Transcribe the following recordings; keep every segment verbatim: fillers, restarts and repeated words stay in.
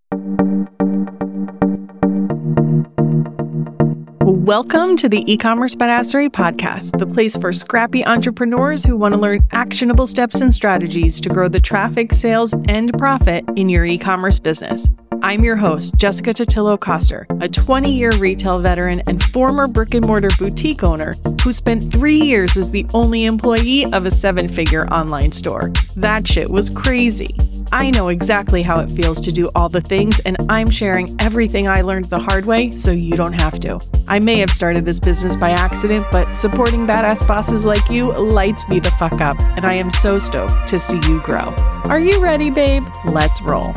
Welcome to the E-commerce Badassery Podcast, the place for scrappy entrepreneurs who want to learn actionable steps and strategies to grow the traffic, sales, and profit in your e-commerce business. I'm your host, Jessica Totillo-Coster, a twenty-year retail veteran and former brick-and-mortar boutique owner who spent three years as the only employee of a seven-figure online store. That shit was crazy. I know exactly how it feels to do all the things, and I'm sharing everything I learned the hard way so you don't have to. I may have started this business by accident, but supporting badass bosses like you lights me the fuck up, and I am so stoked to see you grow. Are you ready, babe? Let's roll.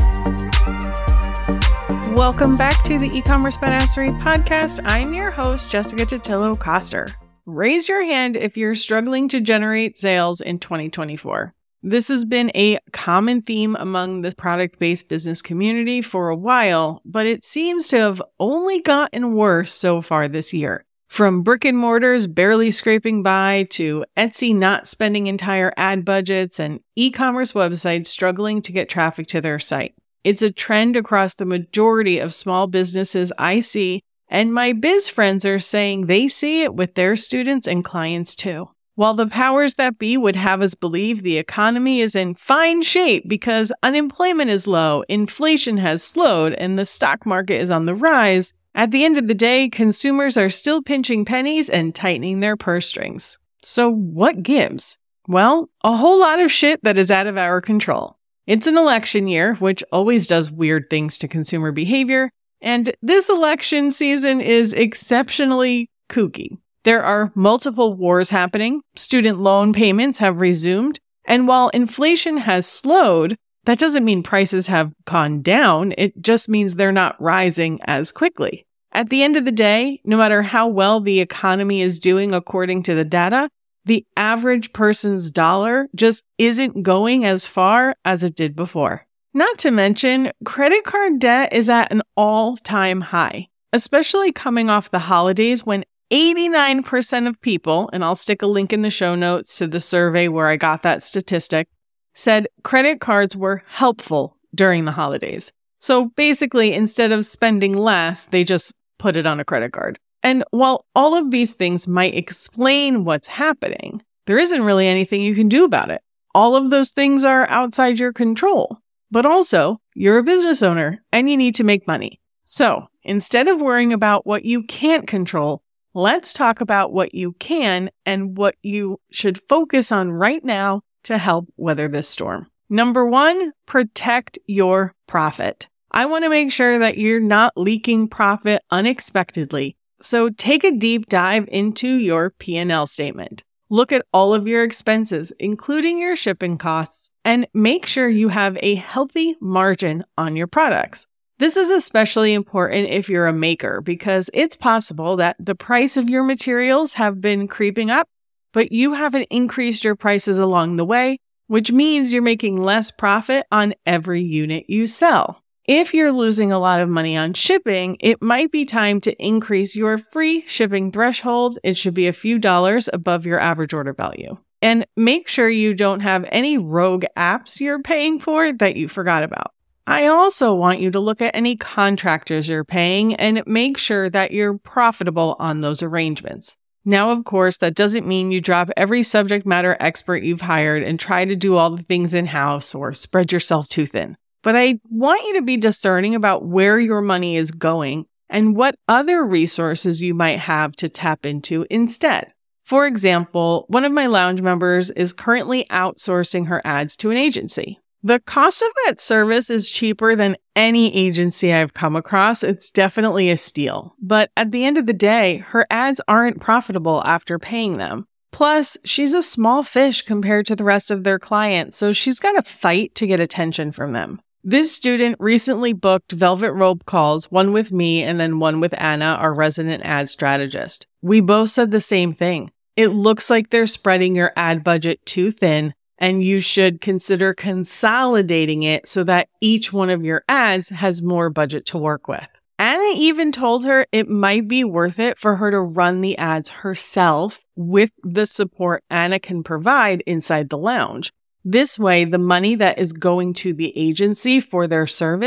Welcome back to the E-commerce Badassery Podcast. I'm your host, Jessica Totillo-Coster. Raise your hand if you're struggling to generate sales in twenty twenty-four. This has been a common theme among the product-based business community for a while, but it seems to have only gotten worse so far this year. From brick and mortars barely scraping by to Etsy not spending entire ad budgets and e-commerce websites struggling to get traffic to their site. It's a trend across the majority of small businesses I see, and my biz friends are saying they see it with their students and clients too. While the powers that be would have us believe the economy is in fine shape because unemployment is low, inflation has slowed, and the stock market is on the rise, at the end of the day, consumers are still pinching pennies and tightening their purse strings. So what gives? Well, a whole lot of shit that is out of our control. It's an election year, which always does weird things to consumer behavior, and this election season is exceptionally kooky. There are multiple wars happening, student loan payments have resumed, and while inflation has slowed, that doesn't mean prices have gone down, it just means they're not rising as quickly. At the end of the day, no matter how well the economy is doing according to the data, the average person's dollar just isn't going as far as it did before. Not to mention, credit card debt is at an all-time high, especially coming off the holidays when eighty-nine percent of people, and I'll stick a link in the show notes to the survey where I got that statistic, said credit cards were helpful during the holidays. So basically, instead of spending less, they just put it on a credit card. And while all of these things might explain what's happening, there isn't really anything you can do about it. All of those things are outside your control. But also, you're a business owner and you need to make money. So instead of worrying about what you can't control, let's talk about what you can and what you should focus on right now to help weather this storm. Number one, protect your profit. I want to make sure that you're not leaking profit unexpectedly. So take a deep dive into your P and L statement. Look at all of your expenses, including your shipping costs, and make sure you have a healthy margin on your products. This is especially important if you're a maker because it's possible that the price of your materials have been creeping up, but you haven't increased your prices along the way, which means you're making less profit on every unit you sell. If you're losing a lot of money on shipping, it might be time to increase your free shipping threshold. It should be a few dollars above your average order value. And make sure you don't have any rogue apps you're paying for that you forgot about. I also want you to look at any contractors you're paying and make sure that you're profitable on those arrangements. Now, of course, that doesn't mean you drop every subject matter expert you've hired and try to do all the things in-house or spread yourself too thin. But I want you to be discerning about where your money is going and what other resources you might have to tap into instead. For example, one of my lounge members is currently outsourcing her ads to an agency. The cost of that service is cheaper than any agency I've come across. It's definitely a steal. But at the end of the day, her ads aren't profitable after paying them. Plus, she's a small fish compared to the rest of their clients, so she's got to fight to get attention from them. This student recently booked velvet rope calls, one with me and then one with Anna, our resident ad strategist. We both said the same thing. It looks like they're spreading your ad budget too thin, and you should consider consolidating it so that each one of your ads has more budget to work with. Anna even told her it might be worth it for her to run the ads herself with the support Anna can provide inside the lounge. This way, the money that is going to the agency for their service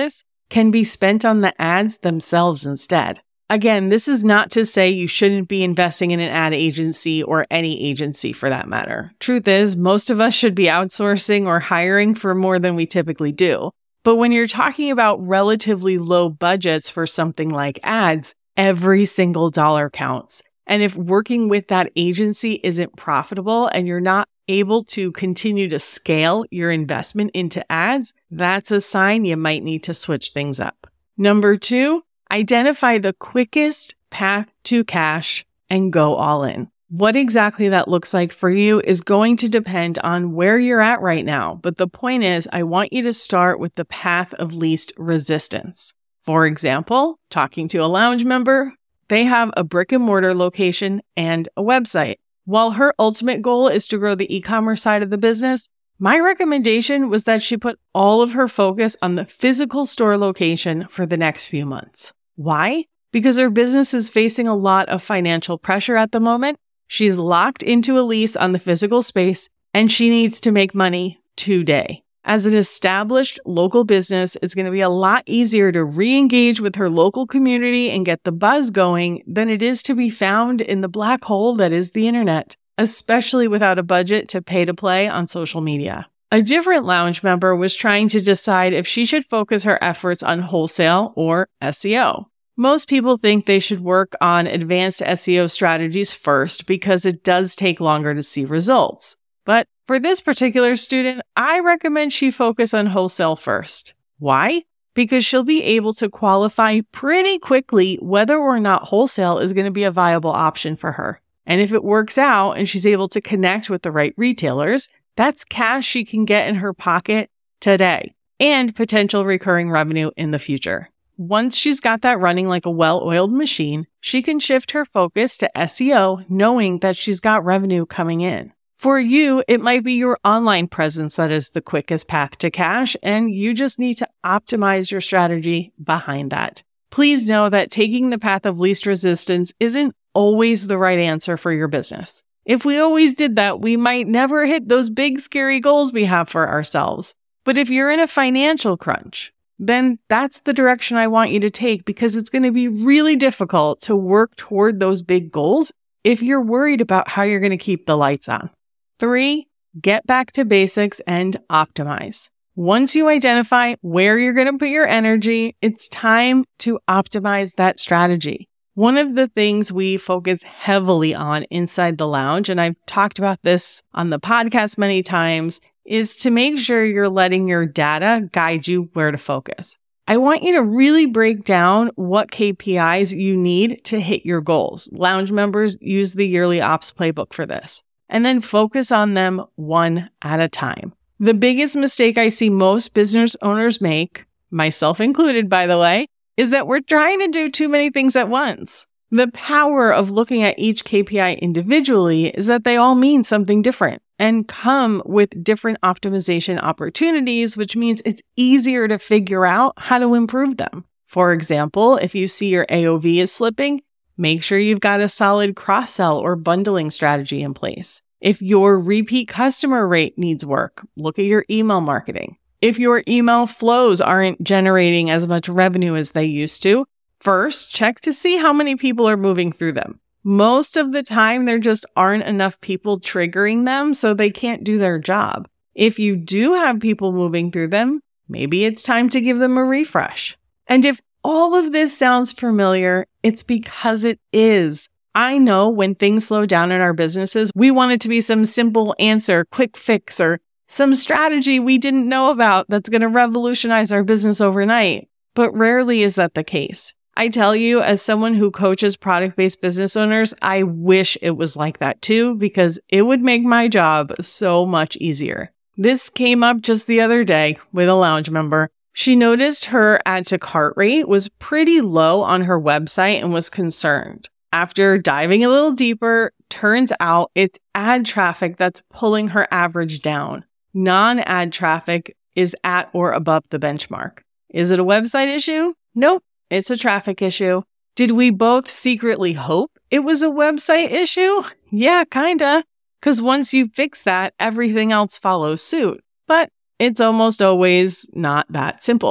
can be spent on the ads themselves instead. Again, this is not to say you shouldn't be investing in an ad agency or any agency for that matter. Truth is, most of us should be outsourcing or hiring for more than we typically do. But when you're talking about relatively low budgets for something like ads, every single dollar counts. And if working with that agency isn't profitable and you're not able to continue to scale your investment into ads, that's a sign you might need to switch things up. Number two, identify the quickest path to cash and go all in. What exactly that looks like for you is going to depend on where you're at right now. But the point is, I want you to start with the path of least resistance. For example, talking to a lounge member, they have a brick and mortar location and a website. While her ultimate goal is to grow the e-commerce side of the business, my recommendation was that she put all of her focus on the physical store location for the next few months. Why? Because her business is facing a lot of financial pressure at the moment. She's locked into a lease on the physical space, and she needs to make money today. As an established local business, it's going to be a lot easier to re-engage with her local community and get the buzz going than it is to be found in the black hole that is the internet, especially without a budget to pay to play on social media. A different lounge member was trying to decide if she should focus her efforts on wholesale or S E O. Most people think they should work on advanced S E O strategies first because it does take longer to see results. But for this particular student, I recommend she focus on wholesale first. Why? Because she'll be able to qualify pretty quickly whether or not wholesale is going to be a viable option for her. And if it works out and she's able to connect with the right retailers, that's cash she can get in her pocket today and potential recurring revenue in the future. Once she's got that running like a well-oiled machine, she can shift her focus to S E O knowing that she's got revenue coming in. For you, it might be your online presence that is the quickest path to cash, and you just need to optimize your strategy behind that. Please know that taking the path of least resistance isn't always the right answer for your business. If we always did that, we might never hit those big, scary goals we have for ourselves. But if you're in a financial crunch, then that's the direction I want you to take because it's going to be really difficult to work toward those big goals if you're worried about how you're going to keep the lights on. Three, get back to basics and optimize. Once you identify where you're going to put your energy, it's time to optimize that strategy. One of the things we focus heavily on inside the lounge, and I've talked about this on the podcast many times, is to make sure you're letting your data guide you where to focus. I want you to really break down what K P Is you need to hit your goals. Lounge members use the yearly ops playbook for this, and then focus on them one at a time. The biggest mistake I see most business owners make, myself included, by the way, is that we're trying to do too many things at once. The power of looking at each K P I individually is that they all mean something different and come with different optimization opportunities, which means it's easier to figure out how to improve them. For example, if you see your A O V is slipping, make sure you've got a solid cross-sell or bundling strategy in place. If your repeat customer rate needs work, look at your email marketing. If your email flows aren't generating as much revenue as they used to, first, check to see how many people are moving through them. Most of the time, there just aren't enough people triggering them, so they can't do their job. If you do have people moving through them, maybe it's time to give them a refresh. And if all of this sounds familiar, it's because it is. I know when things slow down in our businesses, we want it to be some simple answer, quick fix, or some strategy we didn't know about that's going to revolutionize our business overnight. But rarely is that the case. I tell you, as someone who coaches product-based business owners, I wish it was like that too, because it would make my job so much easier. This came up just the other day with a lounge member. She noticed her add to cart rate was pretty low on her website and was concerned. After diving a little deeper, turns out it's ad traffic that's pulling her average down. Non-ad traffic is at or above the benchmark. Is it a website issue? Nope, it's a traffic issue. Did we both secretly hope it was a website issue? Yeah, kinda. Because once you fix that, everything else follows suit. But it's almost always not that simple.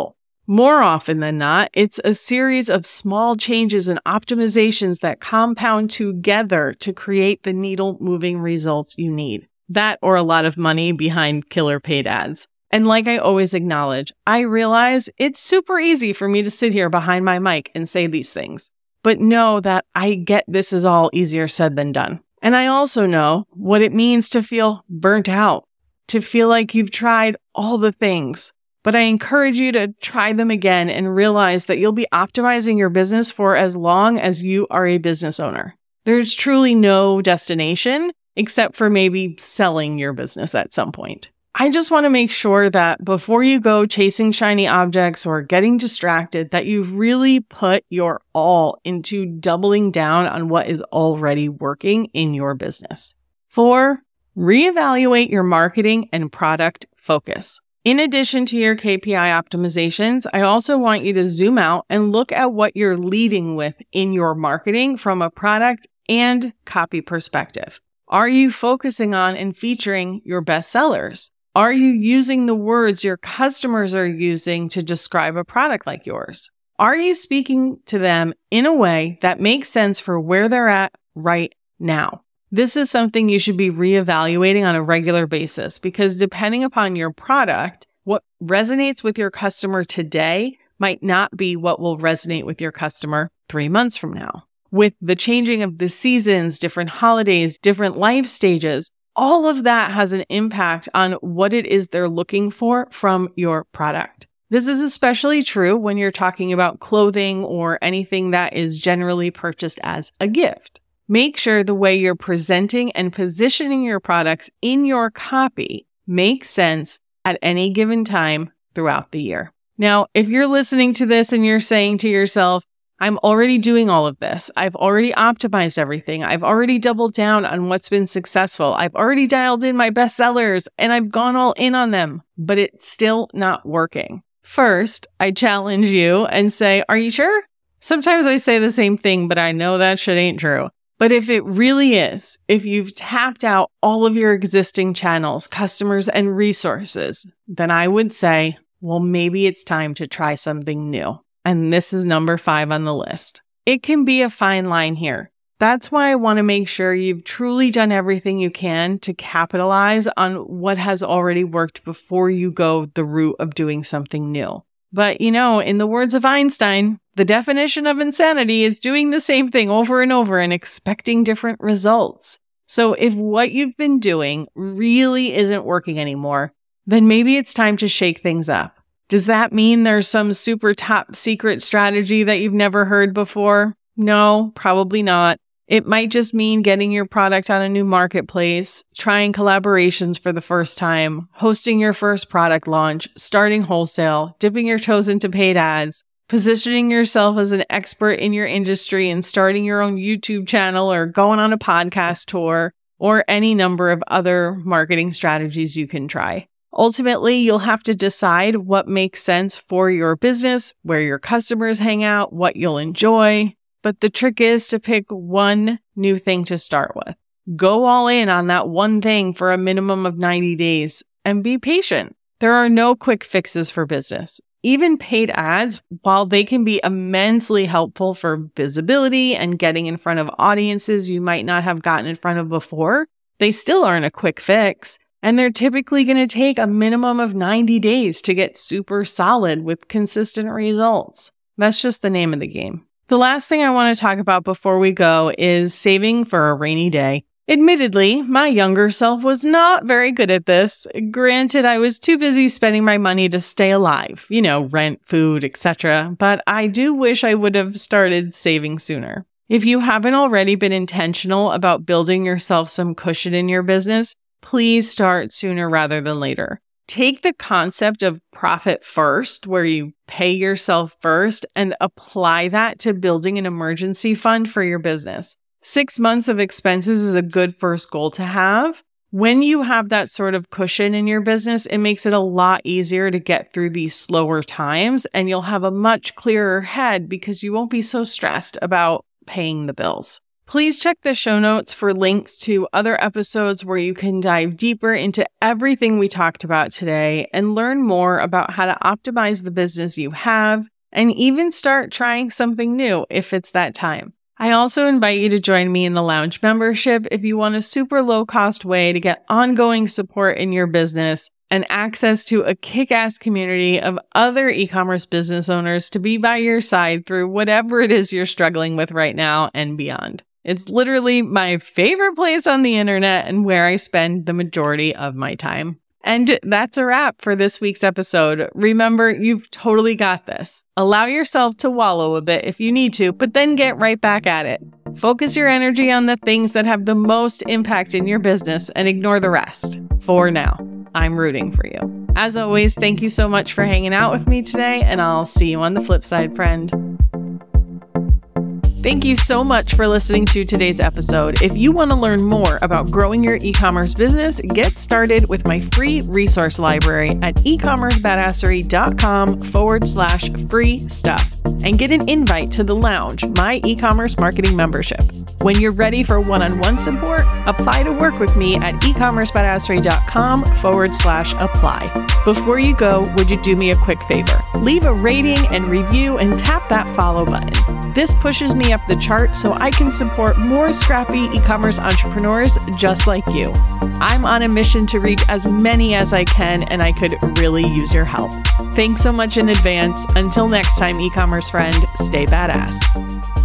More often than not, it's a series of small changes and optimizations that compound together to create the needle-moving results you need. That or a lot of money behind killer paid ads. And like I always acknowledge, I realize it's super easy for me to sit here behind my mic and say these things. But know that I get this is all easier said than done. And I also know what it means to feel burnt out, to feel like you've tried all the things. But I encourage you to try them again and realize that you'll be optimizing your business for as long as you are a business owner. There's truly no destination except for maybe selling your business at some point. I just want to make sure that before you go chasing shiny objects or getting distracted, that you've really put your all into doubling down on what is already working in your business. Four, reevaluate your marketing and product focus. In addition to your K P I optimizations, I also want you to zoom out and look at what you're leading with in your marketing from a product and copy perspective. Are you focusing on and featuring your best sellers? Are you using the words your customers are using to describe a product like yours? Are you speaking to them in a way that makes sense for where they're at right now? This is something you should be reevaluating on a regular basis because depending upon your product, what resonates with your customer today might not be what will resonate with your customer three months from now. With the changing of the seasons, different holidays, different life stages, all of that has an impact on what it is they're looking for from your product. This is especially true when you're talking about clothing or anything that is generally purchased as a gift. Make sure the way you're presenting and positioning your products in your copy makes sense at any given time throughout the year. Now, if you're listening to this and you're saying to yourself, I'm already doing all of this. I've already optimized everything. I've already doubled down on what's been successful. I've already dialed in my best sellers and I've gone all in on them, but it's still not working. First, I challenge you and say, are you sure? Sometimes I say the same thing, but I know that shit ain't true. But if it really is, if you've tapped out all of your existing channels, customers, and resources, then I would say, well, maybe it's time to try something new. And this is number five on the list. It can be a fine line here. That's why I want to make sure you've truly done everything you can to capitalize on what has already worked before you go the route of doing something new. But, you know, in the words of Einstein, the definition of insanity is doing the same thing over and over and expecting different results. So if what you've been doing really isn't working anymore, then maybe it's time to shake things up. Does that mean there's some super top secret strategy that you've never heard before? No, probably not. It might just mean getting your product on a new marketplace, trying collaborations for the first time, hosting your first product launch, starting wholesale, dipping your toes into paid ads, positioning yourself as an expert in your industry and starting your own YouTube channel or going on a podcast tour, or any number of other marketing strategies you can try. Ultimately, you'll have to decide what makes sense for your business, where your customers hang out, what you'll enjoy. But the trick is to pick one new thing to start with. Go all in on that one thing for a minimum of ninety days and be patient. There are no quick fixes for business. Even paid ads, while they can be immensely helpful for visibility and getting in front of audiences you might not have gotten in front of before, they still aren't a quick fix. And they're typically going to take a minimum of ninety days to get super solid with consistent results. That's just the name of the game. The last thing I want to talk about before we go is saving for a rainy day. Admittedly, my younger self was not very good at this. Granted, I was too busy spending my money to stay alive, you know, rent, food, et cetera. But I do wish I would have started saving sooner. If you haven't already been intentional about building yourself some cushion in your business, please start sooner rather than later. Take the concept of profit first, where you pay yourself first, and apply that to building an emergency fund for your business. Six months of expenses is a good first goal to have. When you have that sort of cushion in your business, it makes it a lot easier to get through these slower times, and you'll have a much clearer head because you won't be so stressed about paying the bills. Please check the show notes for links to other episodes where you can dive deeper into everything we talked about today and learn more about how to optimize the business you have and even start trying something new if it's that time. I also invite you to join me in the Lounge membership if you want a super low-cost way to get ongoing support in your business and access to a kick-ass community of other e-commerce business owners to be by your side through whatever it is you're struggling with right now and beyond. It's literally my favorite place on the internet and where I spend the majority of my time. And that's a wrap for this week's episode. Remember, you've totally got this. Allow yourself to wallow a bit if you need to, but then get right back at it. Focus your energy on the things that have the most impact in your business and ignore the rest. For now, I'm rooting for you. As always, thank you so much for hanging out with me today, and I'll see you on the flip side, friend. Thank you so much for listening to today's episode. If you want to learn more about growing your e-commerce business, get started with my free resource library at ecommercebadassery.com forward slash free stuff and get an invite to the Lounge, my e-commerce marketing membership. When you're ready for one-on-one support, apply to work with me at ecommercebadassery.com forward slash apply. Before you go, would you do me a quick favor? Leave a rating and review and tap that follow button. This pushes me up the chart so I can support more scrappy e-commerce entrepreneurs just like you. I'm on a mission to reach as many as I can, and I could really use your help. Thanks so much in advance. Until next time, e-commerce friend, stay badass.